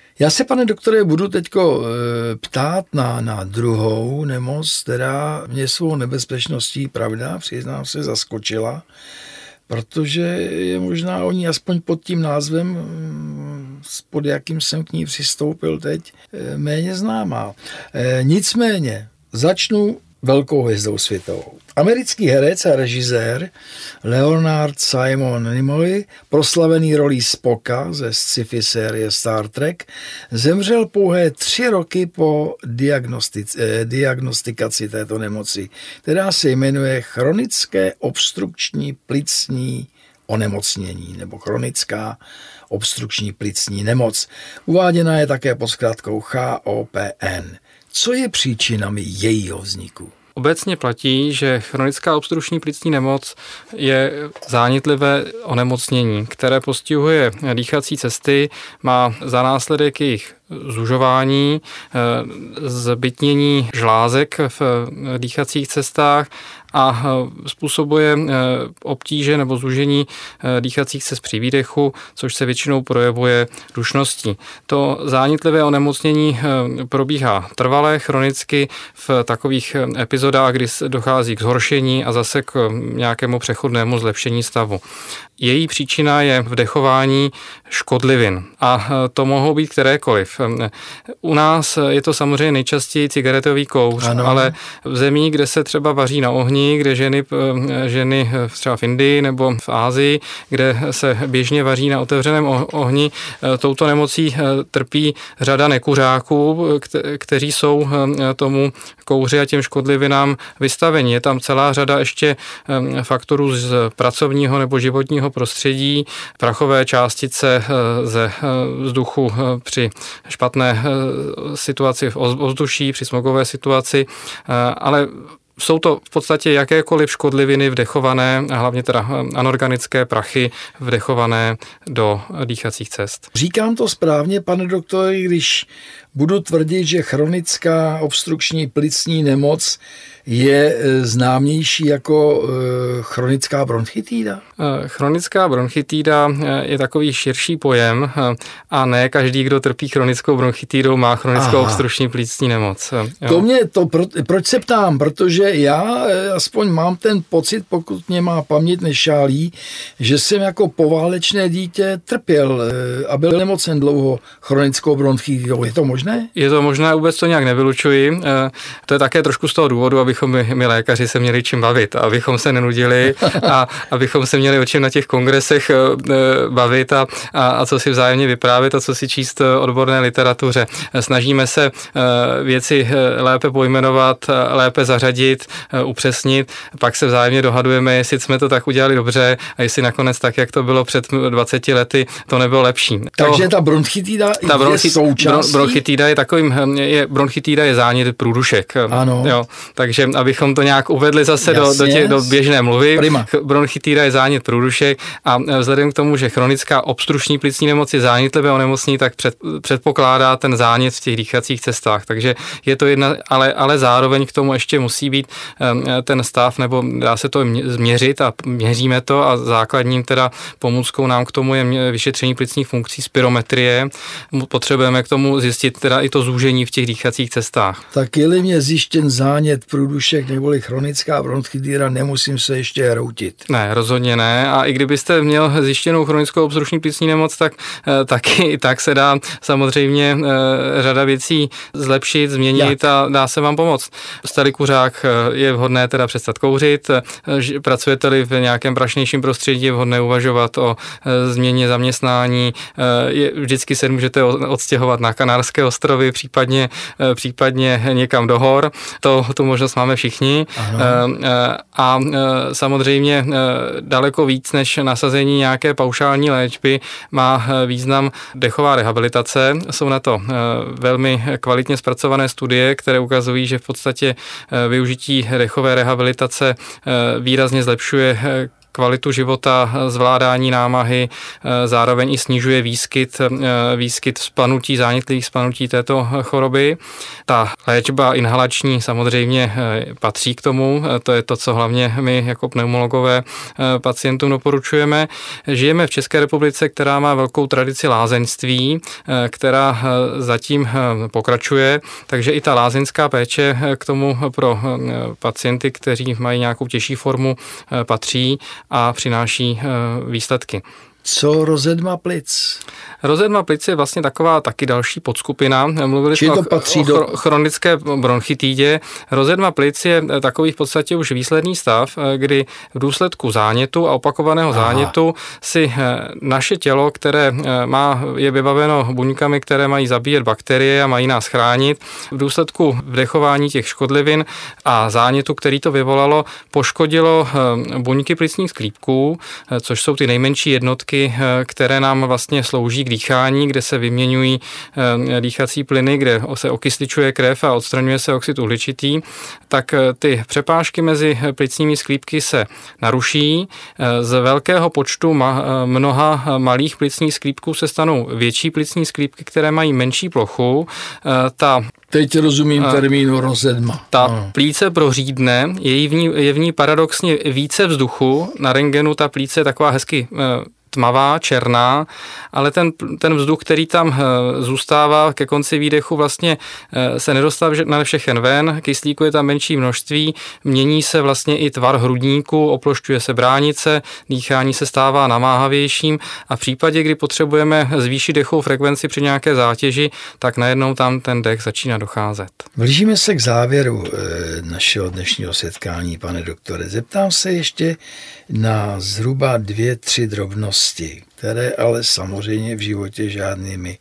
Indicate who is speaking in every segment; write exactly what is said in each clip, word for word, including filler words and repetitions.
Speaker 1: Já se, pane doktore, budu teďko ptát na, na druhou nemoc, která mě svou nebezpečností, pravda, přiznám se, zaskočila, protože je možná o ní aspoň pod tím názvem, pod jakým jsem k ní přistoupil teď, méně známá. Nicméně začnu velkou hvězdou světovou. Americký herec a režisér Leonard Simon Nimoy, proslavený rolí Spocka ze sci-fi série Star Trek, zemřel pouhé tři roky po eh, diagnostikaci této nemoci, která se jmenuje chronické obstrukční plicní onemocnění nebo chronická obstrukční plicní nemoc. Uváděna je také pod zkratkou H O P N. Co je příčinami jejího vzniku?
Speaker 2: Obecně platí, že chronická obstrukční plicní nemoc je zánětlivé onemocnění, které postihuje dýchací cesty, má za následek jejich zužování, zbytnění žlázek v dýchacích cestách a způsobuje obtíže nebo zúžení dýchacích cest při výdechu, což se většinou projevuje dušností. To zánětlivé onemocnění probíhá trvale, chronicky v takových epizodách, kdy dochází k zhoršení a zase k nějakému přechodnému zlepšení stavu. Její příčina je vdechování škodlivin a to mohou být kterékoliv. U nás je to samozřejmě nejčastěji cigaretový kouř, ano. Ale v zemí, kde se třeba vaří na ohni, kde ženy, ženy třeba v Indii nebo v Asii, kde se běžně vaří na otevřeném ohni, touto nemocí trpí řada nekuřáků, kteří jsou tomu kouři a těm škodlivinám vystaveni. Je tam celá řada ještě faktorů z pracovního nebo životního prostředí, prachové částice ze vzduchu při špatné situaci v ovzduší, při smogové situaci, ale jsou to v podstatě jakékoliv škodliviny vdechované, a hlavně teda anorganické prachy vdechované do dýchacích cest.
Speaker 1: Říkám to správně, pane doktore, když budu tvrdit, že chronická obstrukční plicní nemoc je známější jako chronická bronchitída?
Speaker 2: Chronická bronchitída je takový širší pojem a ne každý, kdo trpí chronickou bronchitidou, má chronickou Aha. obstrukční plicní nemoc. Jo.
Speaker 1: To mě to, pro, proč se ptám? Protože já aspoň mám ten pocit, pokud mě má paměť nešálí, že jsem jako poválečné dítě trpěl a byl nemocen dlouho chronickou bronchitidou. Je to možné?
Speaker 2: Je to možné, vůbec to nějak nevylučuji. To je také trošku z toho důvodu, abychom my, my lékaři se měli čím bavit, abychom se nenudili a abychom se měli o čem na těch kongresech bavit a, a, a co si vzájemně vyprávět a co si číst odborné literatuře. Snažíme se věci lépe pojmenovat, lépe zařadit, upřesnit, pak se vzájemně dohadujeme, jestli jsme to tak udělali dobře a jestli nakonec tak, jak to bylo před dvaceti lety, to nebylo lepší.
Speaker 1: Takže ta bronchitida ta je bronchi, součástí?
Speaker 2: Bronchitida je takovým, je, bronchitida je zánět průdušek.
Speaker 1: Ano.
Speaker 2: Jo, takže abychom to nějak uvedli zase do, do, tě, do běžné mluvy.
Speaker 1: Prima.
Speaker 2: Bronchitida je zánět průdušek a vzhledem k tomu, že chronická obstrukční plicní nemoc je zánětlivé onemocnění, tak před, předpokládá ten zánět v těch dýchacích cestách. Takže je to jedna, ale, ale zároveň k tomu ještě musí být ten stav, nebo dá se to změřit a měříme to a základním teda pomůckou nám k tomu je vyšetření plicních funkcí, spirometrie. Potřebujeme k tomu zjistit teda i to zúžení v těch dýchacích cestách.
Speaker 1: Tak je-li mě zjištěn zánět průdušek neboli chronická bronchitida, nemusím se ještě hroutit.
Speaker 2: Ne, rozhodně ne. A i kdybyste měl zjištěnou chronickou obstrukční plicní nemoc, tak taky tak se dá samozřejmě řada věcí zlepšit, změnit Jak? a dá se vám pomoct. Starý kuřák je vhodné teda přestat kouřit, pracujete-li v nějakém prašnějším prostředí, je vhodné uvažovat o změně zaměstnání, je, vždycky se můžete odstěhovat na Kanárské ostrovy, případně, případně někam do hor. To, tu možnost máme všichni. Ano. A samozřejmě daleko víc než nasazení nějaké paušální léčby má význam dechová rehabilitace. Jsou na to velmi kvalitně zpracované studie, které ukazují, že v podstatě využití dechové rehabilitace výrazně zlepšuje kvalitu života, zvládání námahy, zároveň i snižuje výskyt, výskyt vzplanutí, zánětlivých vzplanutí této choroby. Ta léčba inhalační samozřejmě patří k tomu, to je to, co hlavně my jako pneumologové pacientům doporučujeme. Žijeme v České republice, která má velkou tradici lázeňství, která zatím pokračuje, takže i ta lázeňská péče k tomu pro pacienty, kteří mají nějakou těžší formu, patří a přináší výsledky.
Speaker 1: Co rozedma plic?
Speaker 2: Rozedma plic je vlastně taková taky další podskupina. Mluvili
Speaker 1: jsme
Speaker 2: o,
Speaker 1: o
Speaker 2: do... chronické bronchitidě. Rozedma plic je takový v podstatě už výsledný stav, kdy v důsledku zánětu a opakovaného Aha. zánětu si naše tělo, které má, je vybaveno buňkami, které mají zabíjet bakterie a mají nás chránit, v důsledku vdechování těch škodlivin a zánětu, který to vyvolalo, poškodilo buňky plicních sklípků, což jsou ty nejmenší jednotky, které nám vlastně slouží k dýchání, kde se vyměňují dýchací plyny, kde se okysličuje krev a odstraňuje se oxid uhličitý, tak ty přepážky mezi plicními sklípky se naruší. Z velkého počtu mnoha malých plicních sklípků se stanou větší plicní sklípky, které mají menší plochu. Ta
Speaker 1: Teď rozumím termínu rozedma.
Speaker 2: Ta no. plíce prořídne, je v ní, je v ní paradoxně více vzduchu, na rentgenu ta plíce je taková hezky tmavá, černá, ale ten, ten vzduch, který tam zůstává ke konci výdechu, vlastně se nedostává na všechen ven, kyslíku je tam menší množství, mění se vlastně i tvar hrudníku, oplošťuje se bránice, dýchání se stává namáhavějším a v případě, kdy potřebujeme zvýšit dechovou frekvenci při nějaké zátěži, tak najednou tam ten dech začíná docházet.
Speaker 1: Blížíme se k závěru našeho dnešního setkání, pane doktore. Zeptám se ještě na zhruba dvě, tři drobnosti, které ale samozřejmě v životě žádnými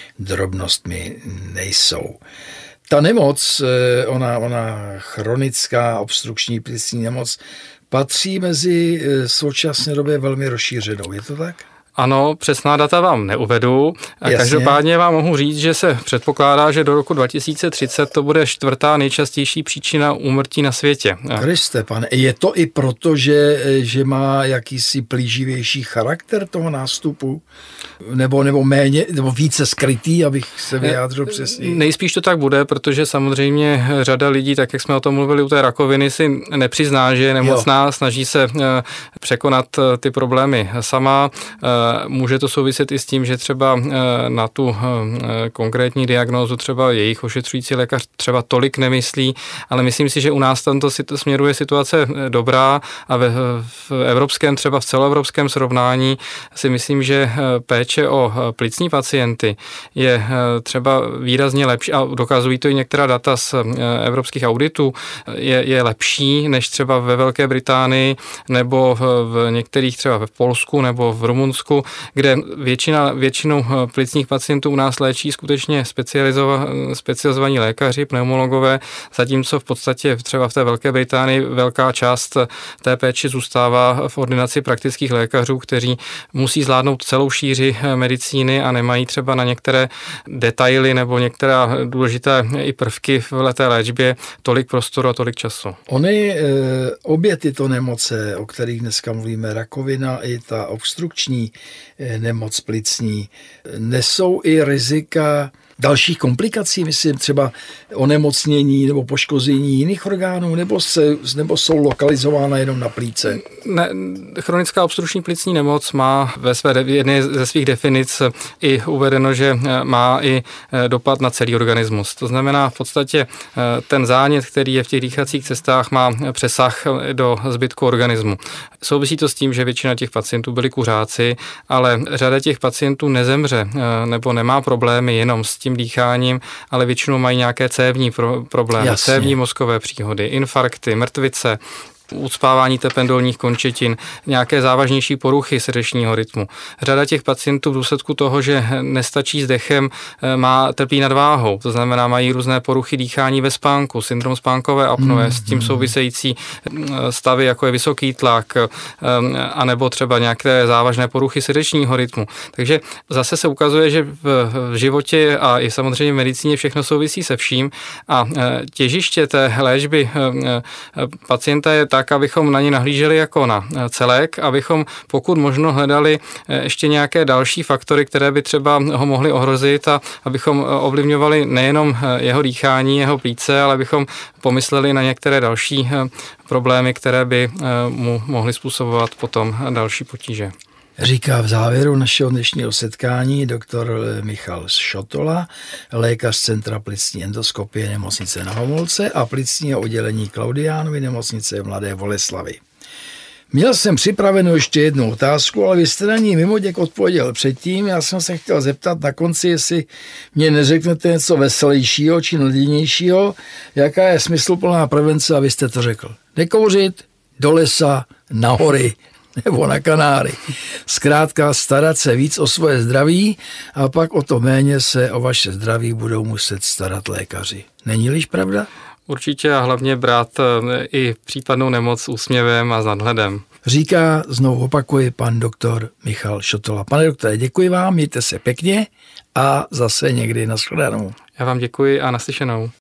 Speaker 1: drobnostmi nejsou. Ta nemoc, ona, ona chronická obstrukční plicní nemoc, patří mezi současné době velmi rozšířenou. Je to tak?
Speaker 2: Ano, přesná data vám neuvedu.
Speaker 1: Jasně.
Speaker 2: Každopádně vám mohu říct, že se předpokládá, že do roku dva tisíce třicet to bude čtvrtá nejčastější příčina úmrtí na světě.
Speaker 1: Kriste, pane, je to i proto, že, že má jakýsi plíživější charakter toho nástupu? Nebo, nebo méně, nebo více skrytý, abych se vyjádřil přesně?
Speaker 2: Nejspíš to tak bude, protože samozřejmě řada lidí, tak jak jsme o tom mluvili u té rakoviny, si nepřizná, že je nemocná, jo. snaží se překonat ty problémy sama. Může to souviset i s tím, že třeba na tu konkrétní diagnózu třeba jejich ošetřující lékař třeba tolik nemyslí, ale myslím si, že u nás tento směru je situace dobrá a ve, v evropském, třeba v celoevropském srovnání si myslím, že péče o plicní pacienty je třeba výrazně lepší a dokazují to i některá data z evropských auditů, je, je lepší než třeba ve Velké Británii nebo v některých třeba v Polsku nebo v Rumunsku, kde většina, většinou plicních pacientů u nás léčí skutečně specializova, specializovaní lékaři, pneumologové, zatímco v podstatě třeba v té Velké Británii velká část té péče zůstává v ordinaci praktických lékařů, kteří musí zvládnout celou šíři medicíny a nemají třeba na některé detaily nebo některá důležité i prvky v té léčbě tolik prostoru a tolik času.
Speaker 1: Ony obě tyto nemoce, o kterých dneska mluvíme, rakovina i ta obstrukční nemoc plicní, nesou i rizika dalších komplikací, myslím třeba onemocnění nebo poškození jiných orgánů, nebo, se, nebo jsou lokalizována jenom na plíce?
Speaker 2: Ne, chronická obstrukční plicní nemoc má ve své jedné ze svých definic i uvedeno, že má i dopad na celý organismus. To znamená v podstatě ten zánět, který je v těch dýchacích cestách, má přesah do zbytku organismu. Souvisí to s tím, že většina těch pacientů byli kuřáci, ale řada těch pacientů nezemře nebo nemá problémy jenom s tím dýcháním, ale většinou mají nějaké cévní pro- problémy, Jasně. cévní mozkové příhody, infarkty, mrtvice, ucpávání tependolních končetin, nějaké závažnější poruchy srdečního rytmu. Řada těch pacientů v důsledku toho, že nestačí s dechem, má, trpí nadváhou. To znamená, mají různé poruchy dýchání ve spánku, syndrom spánkové apnoe, mm, s tím související stavy, jako je vysoký tlak, anebo třeba nějaké závažné poruchy srdečního rytmu. Takže zase se ukazuje, že v životě a i samozřejmě v medicíně všechno souvisí se vším a těžiště té léčby pacienta je tak, tak, abychom na ně nahlíželi jako na celek, abychom pokud možno hledali ještě nějaké další faktory, které by třeba ho mohly ohrozit a abychom ovlivňovali nejenom jeho dýchání, jeho plíce, ale abychom pomysleli na některé další problémy, které by mu mohly způsobovat potom další potíže.
Speaker 1: Říká v závěru našeho dnešního setkání doktor Michal Šotola, lékař Centra plicní endoskopie nemocnice na Homolce a plicního oddělení Klaudiánovy nemocnice v Mladé Boleslavi. Měl jsem připravenou ještě jednu otázku, ale vy jste na ní mimoděk odpověděl předtím. Já jsem se chtěl zeptat na konci, jestli mě neřeknete něco veselějšího či nadějnějšího, jaká je smysluplná prevence, a vy jste to řekl. Nekouřit, do lesa, na hory nebo na Kanáry. Zkrátka starat se víc o svoje zdraví a pak o to méně se o vaše zdraví budou muset starat lékaři. Není-liž pravda?
Speaker 2: Určitě a hlavně brát i případnou nemoc s úsměvem a s nadhledem.
Speaker 1: Říká, znovu opakuji, pan doktor Michal Šotola. Pane doktore, děkuji vám, mějte se pěkně a zase někdy nashledanou.
Speaker 2: Já vám děkuji a naslyšenou.